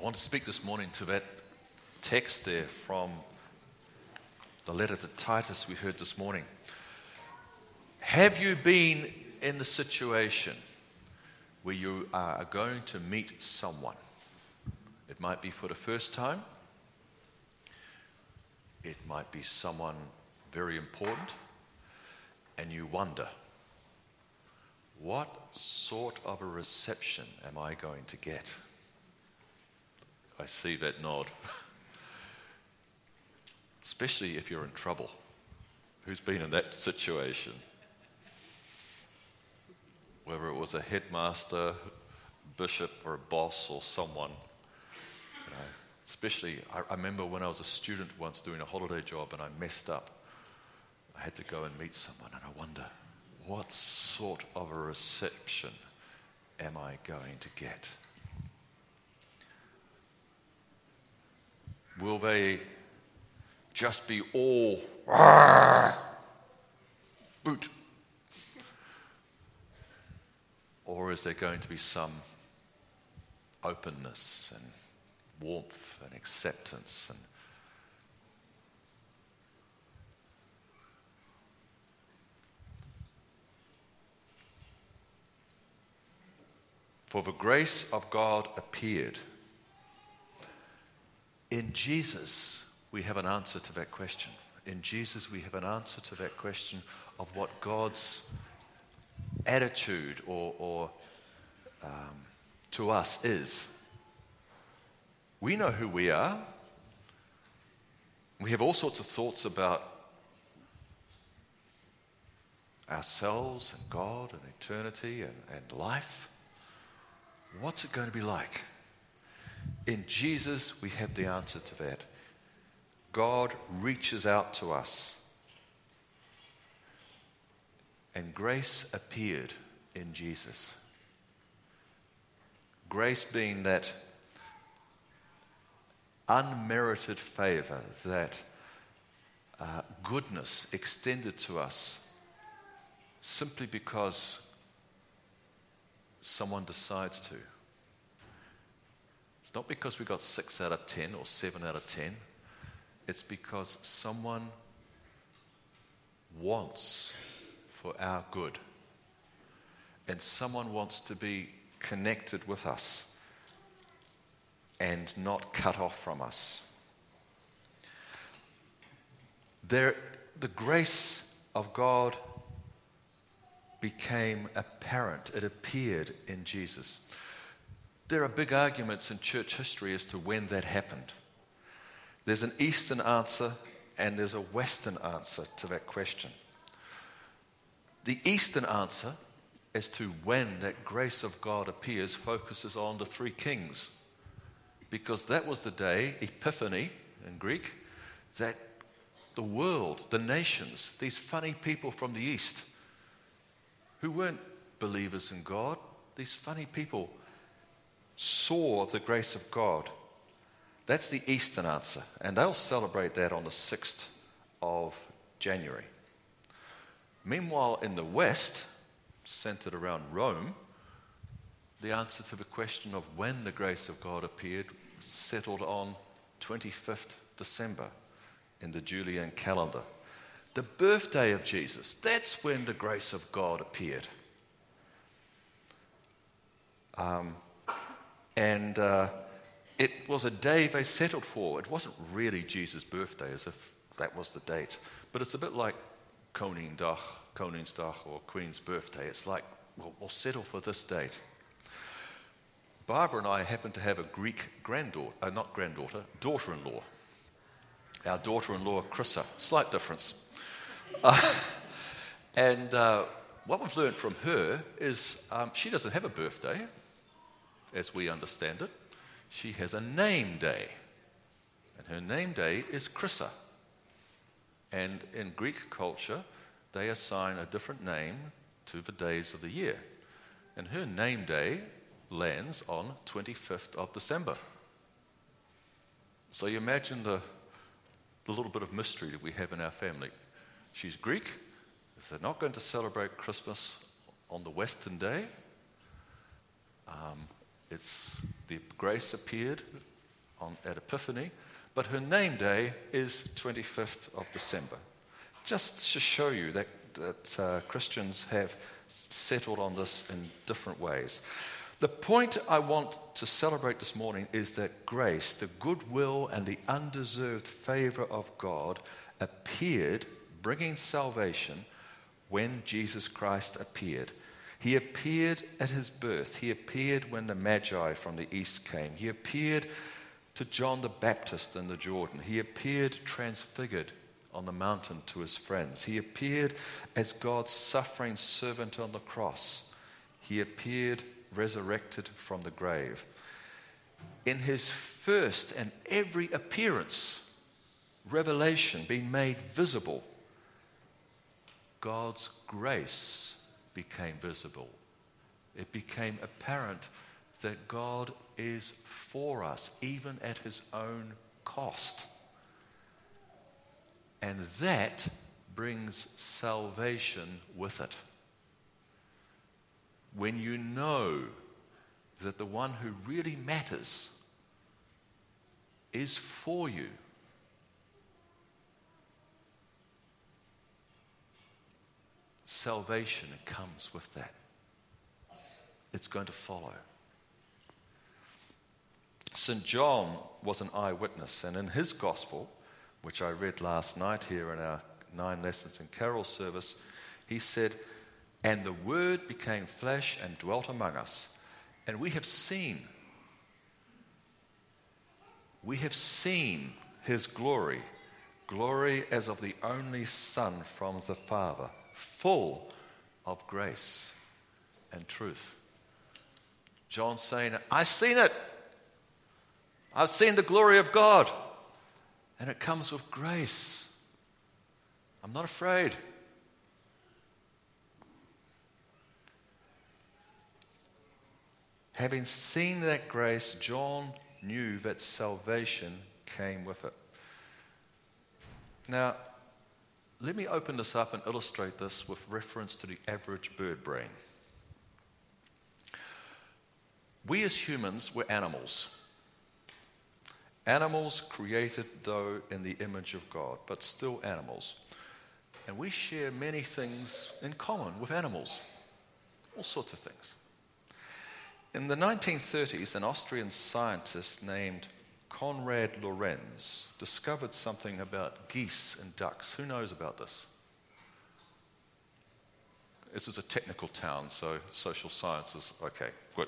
want to speak this morning to that text there from the letter to Titus we heard this morning. Have you been in the situation where you are going to meet someone? It might be for the first time. It might be someone very important. And you wonder, what sort of a reception am I going to get? I see that nod. Especially if you're in trouble. Who's been in that situation? Whether it was a headmaster, bishop, or a boss, or someone. Especially, I remember when I was a student once doing a holiday job and I messed up. I had to go and meet someone, and I wonder, what sort of a reception am I going to get? Will they just be all boot? Or is there going to be some openness and warmth and acceptance and for the grace of God appeared. In Jesus, we have an answer to that question. In Jesus, we have an answer to that question of what God's attitude or to us is. We know who we are. We have all sorts of thoughts about ourselves and God and eternity and life. What's it going to be like? In Jesus, we have the answer to that. God reaches out to us. And grace appeared in Jesus. Grace being that unmerited favor, that goodness extended to us simply because someone decides to. It's not because we got 6 out of 10 or 7 out of 10. It's because someone wants for our good. And someone wants to be connected with us and not cut off from us. The grace of God became apparent. It appeared in Jesus. There are big arguments in church history as to when that happened. There's an Eastern answer and there's a Western answer to that question. The Eastern answer as to when that grace of God appears focuses on the 3 kings. Because that was the day, Epiphany in Greek, that the world, the nations, these funny people from the East who weren't believers in God, these funny people saw the grace of God. That's the Eastern answer. And they'll celebrate that on the 6th of January. Meanwhile, in the West, centered around Rome, the answer to the question of when the grace of God appeared settled on 25th December in the Julian calendar. The birthday of Jesus, that's when the grace of God appeared. It was a day they settled for. It wasn't really Jesus' birthday as if that was the date. But it's a bit like Koningsdag or Queen's birthday. It's like, we'll settle for this date. Barbara and I happen to have a Greek daughter-in-law. Our daughter-in-law, Chrissa. Slight difference. What we've learned from her is she doesn't have a birthday, as we understand it. She has a name day. And her name day is Chrissa. And in Greek culture, they assign a different name to the days of the year. And her name day lands on 25th of December. So you imagine the little bit of mystery that we have in our family. She's Greek. They're not going to celebrate Christmas on the Western day. It's the grace appeared at Epiphany, but her name day is 25th of December. Just to show you that Christians have settled on this in different ways. The point I want to celebrate this morning is that grace, the goodwill and the undeserved favor of God, appeared, bringing salvation, when Jesus Christ appeared. He appeared at his birth. He appeared when the Magi from the east came. He appeared to John the Baptist in the Jordan. He appeared transfigured on the mountain to his friends. He appeared as God's suffering servant on the cross. He appeared resurrected from the grave. In his first and every appearance, revelation being made visible, God's grace became visible. It became apparent that God is for us, even at his own cost. And that brings salvation with it. When you know that the one who really matters is for you, salvation comes with that. It's going to follow. St. John was an eyewitness, and in his gospel, which I read last night here in our 9 lessons in carol service, he said, "And the Word became flesh and dwelt among us, and we have seen his glory, glory as of the only Son from the Father, full of grace and truth." John's saying, I've seen it. I've seen the glory of God. And it comes with grace. I'm not afraid. Having seen that grace, John knew that salvation came with it. Now, let me open this up and illustrate this with reference to the average bird brain. We as humans, we're animals. Animals created, though, in the image of God, but still animals. And we share many things in common with animals, all sorts of things. In the 1930s, an Austrian scientist named Konrad Lorenz discovered something about geese and ducks. Who knows about this? This is a technical town, so social sciences, okay, good.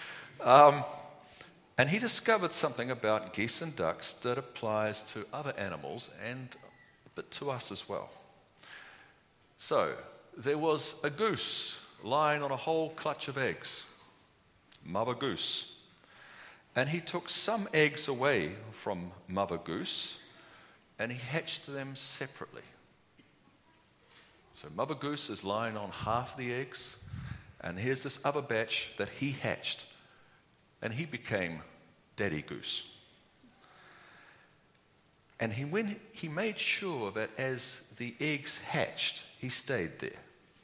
And he discovered something about geese and ducks that applies to other animals but to us as well. So, there was a goose lying on a whole clutch of eggs, mother goose. And he took some eggs away from mother goose and he hatched them separately. So mother goose is lying on half the eggs, and here's this other batch that he hatched, and he became daddy goose. And he made sure that as the eggs hatched, he stayed there.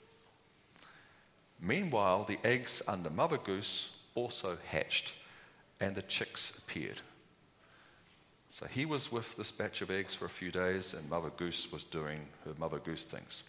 Meanwhile, the eggs under mother goose also hatched, and the chicks appeared. So he was with this batch of eggs for a few days, and mother goose was doing her mother goose things.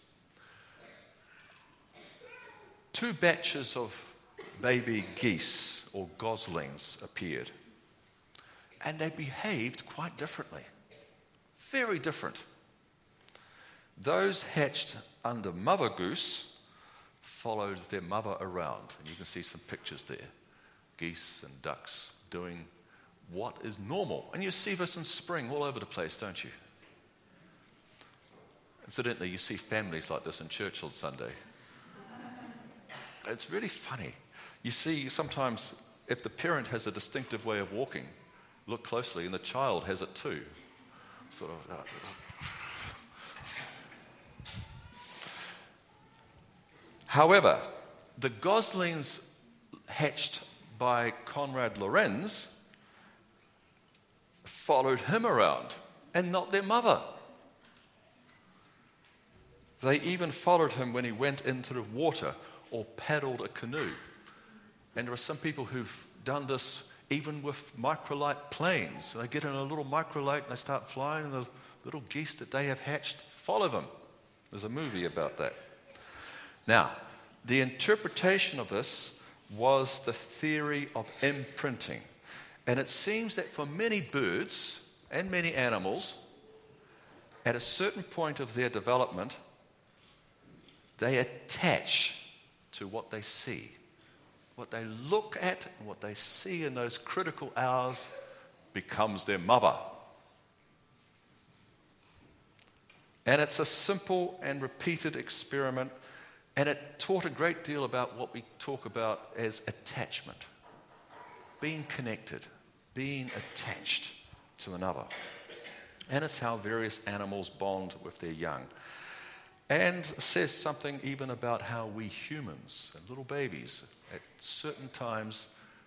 2 batches of baby geese or goslings appeared, and they behaved quite differently. Very different. Those hatched under mother goose followed their mother around, and you can see some pictures there. Geese and ducks doing what is normal. And you see this in spring all over the place, don't you? Incidentally, you see families like this in church on Sunday. It's really funny. You see, sometimes if the parent has a distinctive way of walking, look closely, and the child has it too. Sort of. However, the goslings hatched by Konrad Lorenz followed him around and not their mother. They even followed him when he went into the water or paddled a canoe. And there are some people who've done this even with microlight planes. They get in a little microlight and they start flying, and the little geese that they have hatched follow them. There's a movie about that. Now, the interpretation of this was the theory of imprinting. And it seems that for many birds and many animals, at a certain point of their development, they attach to what they see. What they look at and what they see in those critical hours becomes their mother. And it's a simple and repeated experiment, and it taught a great deal about what we talk about as attachment. Being connected, being attached to another. And it's how various animals bond with their young. And says something even about how we humans and little babies at certain times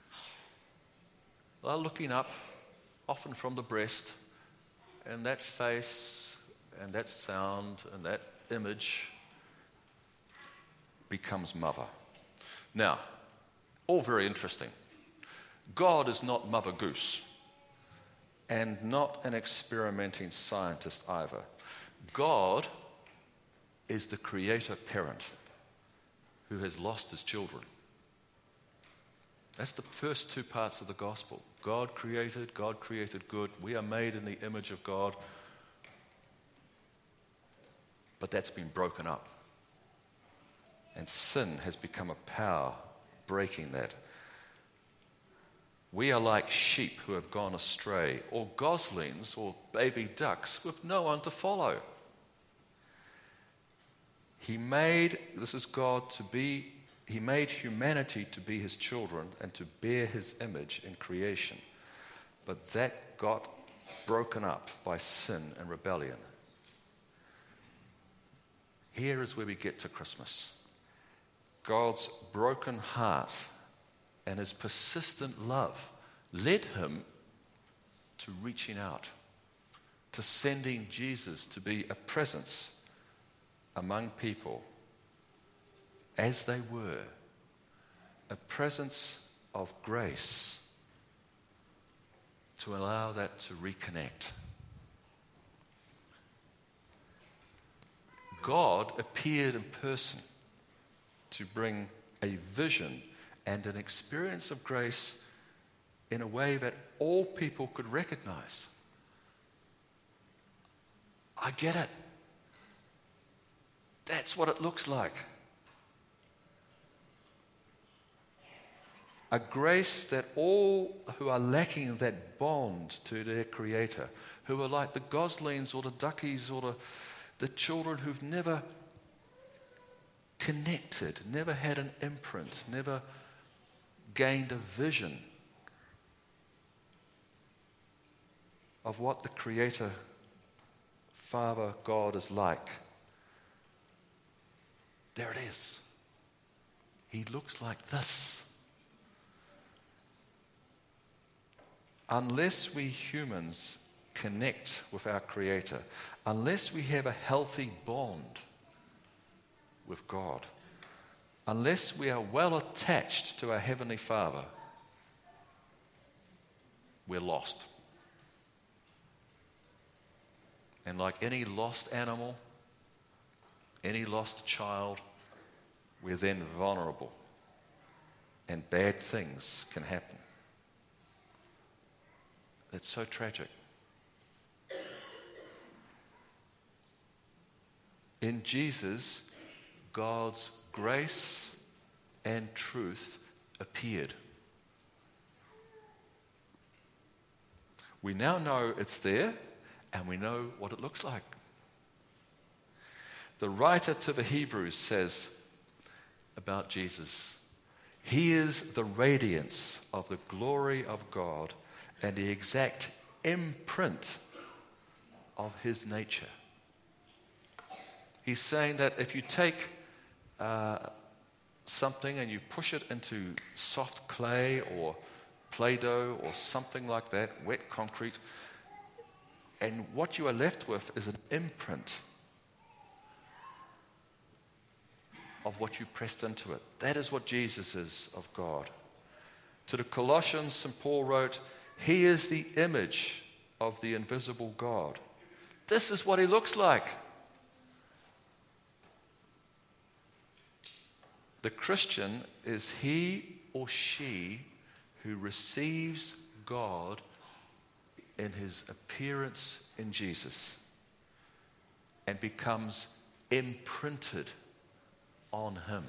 are looking up, often from the breast, and that face and that sound and that image becomes mother. Now, all very interesting. God is not Mother Goose, and not an experimenting scientist either. God is the creator parent who has lost his children. That's the first two parts of the gospel. God created good. We are made in the image of God. But that's been broken up. And sin has become a power breaking that. We are like sheep who have gone astray, or goslings or baby ducks with no one to follow. He made humanity to be his children and to bear his image in creation. But that got broken up by sin and rebellion. Here is where we get to Christmas. God's broken heart and his persistent love led him to reaching out, to sending Jesus to be a presence among people as they were, a presence of grace to allow that to reconnect. God appeared in person to bring a vision and an experience of grace in a way that all people could recognize. I get it. That's what it looks like. A grace that all who are lacking that bond to their Creator, who are like the goslings or the duckies or the children who've never connected, never had an imprint, never gained a vision of what the Creator, Father, God is like. There it is. He looks like this. Unless we humans connect with our Creator, unless we have a healthy bond with God, unless we are well attached to our Heavenly Father, we're lost. And like any lost animal, any lost child, we're then vulnerable, and bad things can happen. It's so tragic. In Jesus, God's grace and truth appeared. We now know it's there, and we know what it looks like. The writer to the Hebrews says about Jesus, he is the radiance of the glory of God and the exact imprint of his nature. He's saying that if you take something and you push it into soft clay or Play-Doh or something like that, wet concrete, and what you are left with is an imprint of what you pressed into it. That is what Jesus is of God. To the Colossians, St. Paul wrote, he is the image of the invisible God. This is what he looks like. The Christian is he or she who receives God in his appearance in Jesus and becomes imprinted on him.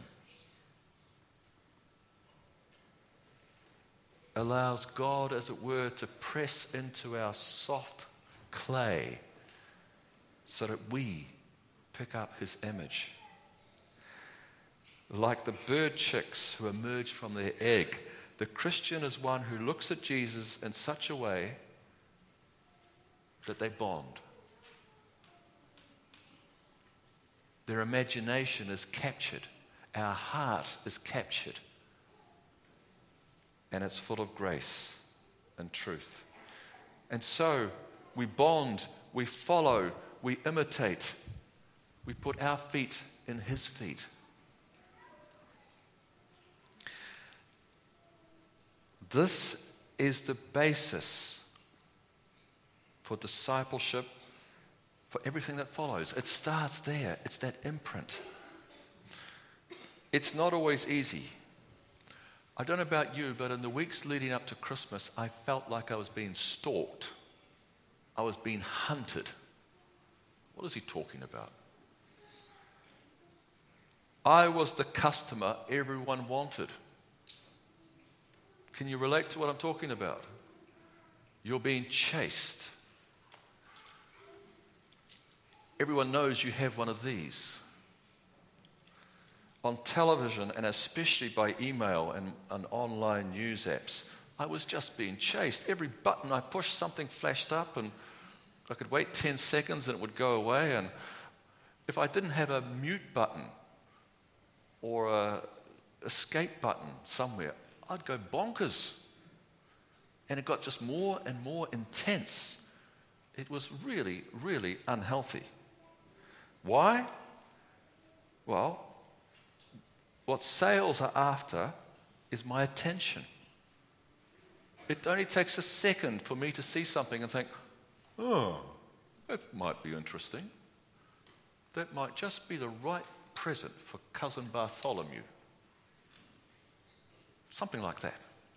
Allows God, as it were, to press into our soft clay so that we pick up his image. Like the bird chicks who emerge from their egg, the Christian is one who looks at Jesus in such a way that they bond. Their imagination is captured. Our heart is captured. And it's full of grace and truth. And so we bond, we follow, we imitate. We put our feet in his feet. This is the basis for discipleship, for everything that follows. It starts there. It's that imprint. It's not always easy. I don't know about you, but in the weeks leading up to Christmas, I felt like I was being stalked. I was being hunted. What is he talking about? I was the customer everyone wanted. Can you relate to what I'm talking about? You're being chased. Everyone knows you have one of these. On television, and especially by email and online news apps, I was just being chased. Every button I pushed, something flashed up, and I could wait 10 seconds and it would go away. And if I didn't have a mute button or a escape button somewhere, I'd go bonkers. And it got just more and more intense. It was really, really unhealthy. Why? Well, what sales are after is my attention. It only takes a second for me to see something and think, oh, that might be interesting. That might just be the right present for cousin Bartholomew. Something like that.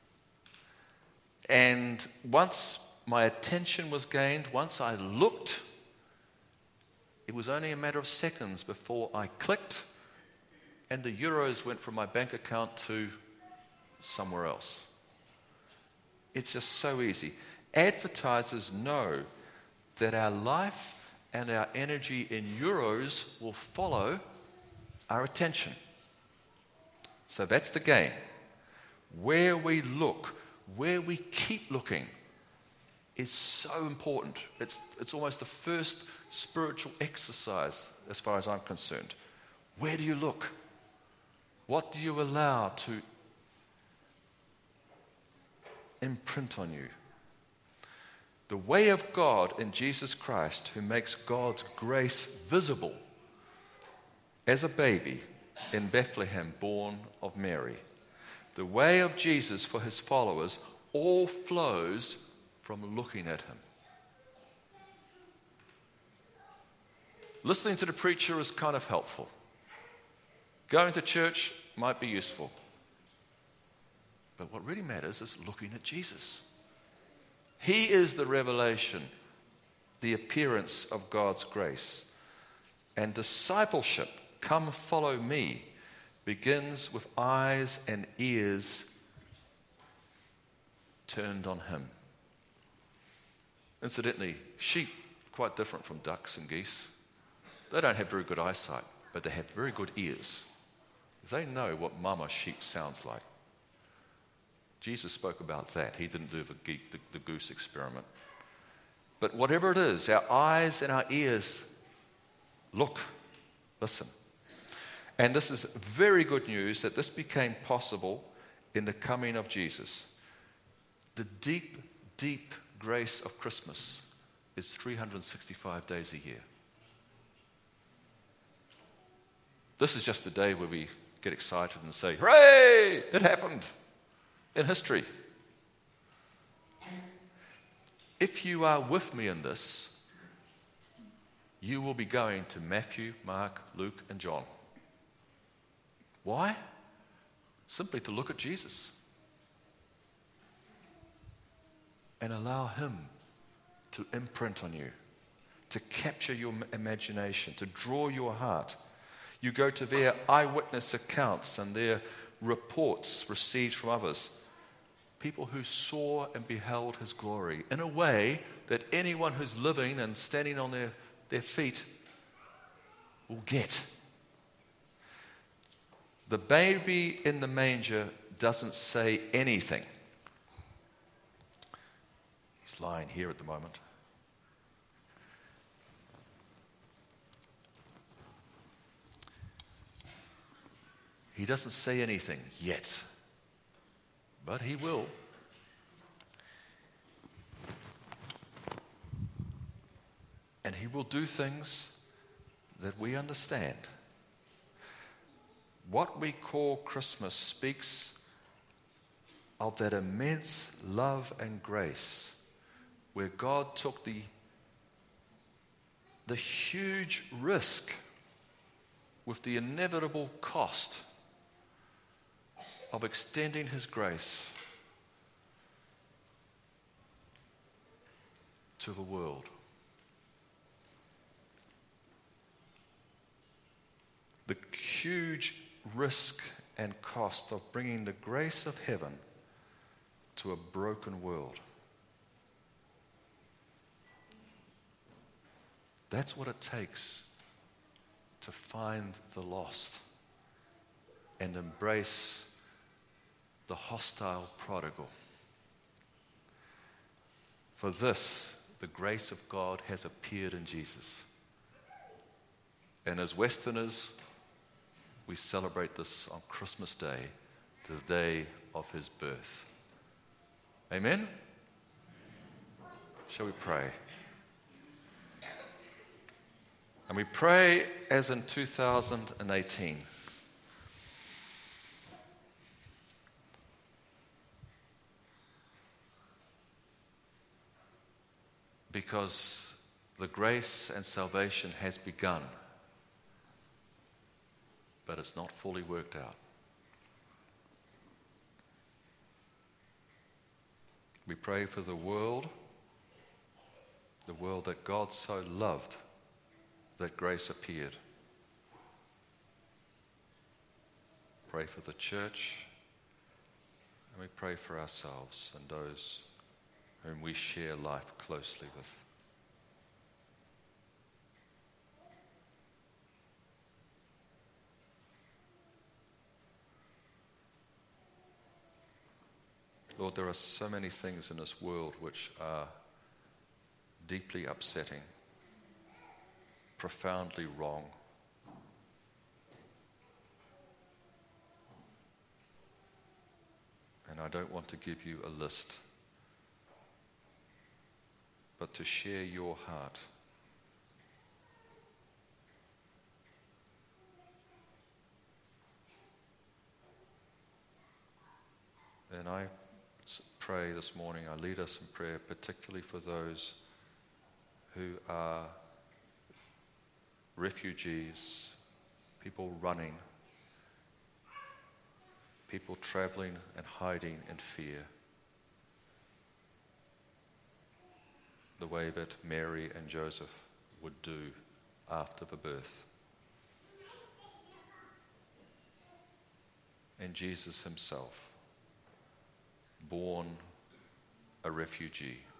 And once my attention was gained, once I looked, it was only a matter of seconds before I clicked and the euros went from my bank account to somewhere else. It's just so easy. Advertisers know that our life and our energy in euros will follow our attention. So that's the game. Where we look, where we keep looking is so important. It's almost the first spiritual exercise as far as I'm concerned. Where do you look? What do you allow to imprint on you? The way of God in Jesus Christ, who makes God's grace visible as a baby in Bethlehem, born of Mary. The way of Jesus for his followers all flows from looking at him. Listening to the preacher is kind of helpful. Going to church might be useful. But what really matters is looking at Jesus. He is the revelation, the appearance of God's grace. And discipleship, come follow me, begins with eyes and ears turned on him. Incidentally, sheep are quite different from ducks and geese. They don't have very good eyesight, but they have very good ears. They know what mama sheep sounds like. Jesus spoke about that. He didn't do the goose experiment. But whatever it is, our eyes and our ears look, listen. And this is very good news that this became possible in the coming of Jesus. The deep, deep grace of Christmas is 365 days a year. This is just the day where we get excited and say, hooray, it happened. in history. If you are with me in this, you will be going to Matthew, Mark, Luke, and John. Why? Simply to look at Jesus and allow him to imprint on you, to capture your imagination, to draw your heart. You go to their eyewitness accounts and their reports received from others, people who saw and beheld his glory in a way that anyone who's living and standing on their feet will get. The baby in the manger doesn't say anything. He's lying here at the moment. He doesn't say anything yet, but he will. And he will do things that we understand. What we call Christmas speaks of that immense love and grace where God took the huge risk with the inevitable cost of extending his grace to the world. The huge risk and cost of bringing the grace of heaven to a broken world. That's what it takes to find the lost and embrace the hostile prodigal. For this, the grace of God has appeared in Jesus. And as Westerners, we celebrate this on Christmas Day, the day of his birth. Amen? Shall we pray? And we pray as in 2018. Because the grace and salvation has begun, but it's not fully worked out. We pray for the world that God so loved that grace appeared. Pray for the church, and we pray for ourselves and those whom we share life closely with. Lord, there are so many things in this world which are deeply upsetting, profoundly wrong. And I don't want to give you a list, but to share your heart. And I pray this morning, I lead us in prayer, particularly for those who are refugees, people running, people traveling and hiding in fear, the way that Mary and Joseph would do after the birth. And Jesus himself, born a refugee.